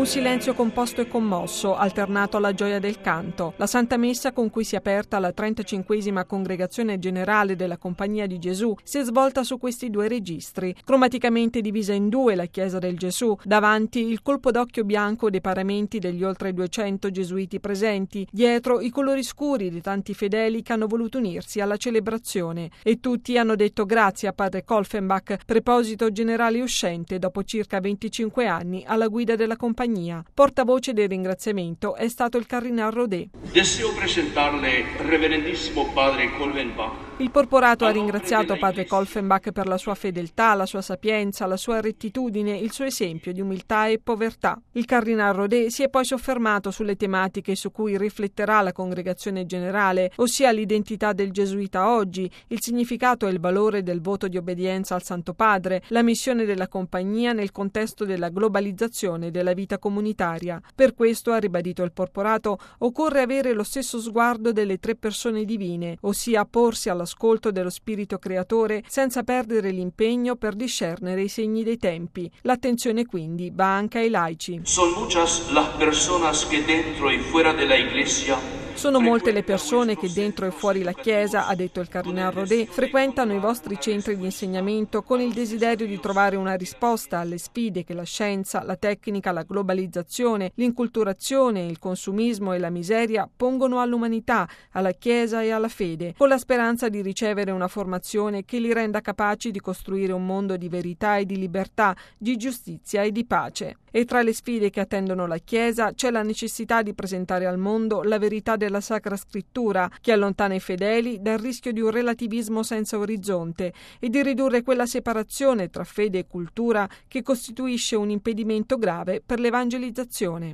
silenzio composto e commosso, alternato alla gioia del canto. La Santa Messa con cui si è aperta la 35esima Congregazione Generale della Compagnia di Gesù si è svolta su questi due registri. Cromaticamente divisa in due la Chiesa del Gesù, davanti il colpo d'occhio bianco dei paramenti degli oltre 200 gesuiti presenti, dietro i colori scuri di tanti fedeli che hanno voluto unirsi alla celebrazione. E tutti hanno detto grazie a padre Kolfenbach, preposito generale uscente dopo circa 25 anni alla guida della compagnia. Portavoce del ringraziamento è stato il cardinal Rodet. Deseo presentarle reverendissimo padre Kolfenbach. Il porporato ha ringraziato padre Kolfenbach per la sua fedeltà, la sua sapienza, la sua rettitudine, il suo esempio di umiltà e povertà. Il cardinal Rodet si è poi soffermato sulle tematiche su cui rifletterà la Congregazione Generale, ossia l'identità del gesuita oggi, il significato e il valore del voto di obbedienza al Santo Padre, la missione della compagnia nel contesto della globalizzazione della vita comunitaria. Per questo, ha ribadito il porporato, occorre avere lo stesso sguardo delle tre persone divine, ossia porsi all'ascolto dello spirito creatore senza perdere l'impegno per discernere i segni dei tempi. L'attenzione quindi va anche ai laici. Son muchas las personas que dentro y fuera de la iglesia. Sono molte le persone che dentro e fuori la Chiesa, ha detto il cardinal Rodet, frequentano i vostri centri di insegnamento con il desiderio di trovare una risposta alle sfide che la scienza, la tecnica, la globalizzazione, l'inculturazione, il consumismo e la miseria pongono all'umanità, alla Chiesa e alla fede, con la speranza di ricevere una formazione che li renda capaci di costruire un mondo di verità e di libertà, di giustizia e di pace. E tra le sfide che attendono la Chiesa c'è la necessità di presentare al mondo la verità della Sacra Scrittura, che allontana i fedeli dal rischio di un relativismo senza orizzonte e di ridurre quella separazione tra fede e cultura che costituisce un impedimento grave per l'evangelizzazione.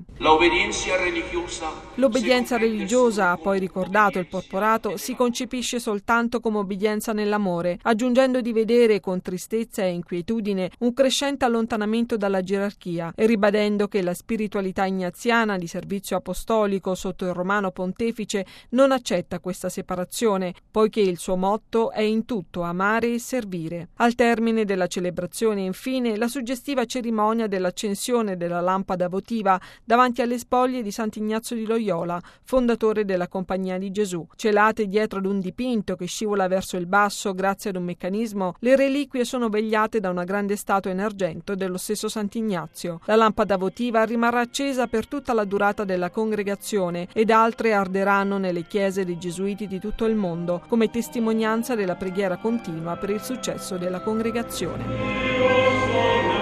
L'obbedienza religiosa, ha poi ricordato il porporato, si concepisce soltanto come obbedienza nell'amore, aggiungendo di vedere con tristezza e inquietudine un crescente allontanamento dalla gerarchia e ribadendo che la spiritualità ignaziana di servizio apostolico sotto il Romano Pontefice non accetta questa separazione, poiché il suo motto è in tutto amare e servire. Al termine della celebrazione, infine, la suggestiva cerimonia dell'accensione della lampada votiva davanti alle spoglie di Sant'Ignazio di Loyola, fondatore della Compagnia di Gesù. Celate dietro ad un dipinto che scivola verso il basso grazie ad un meccanismo, le reliquie sono vegliate da una grande statua in argento dello stesso Sant'Ignazio. La lampada votiva rimarrà accesa per tutta la durata della congregazione ed altre arderanno nelle chiese dei gesuiti di tutto il mondo come testimonianza della preghiera continua per il successo della congregazione.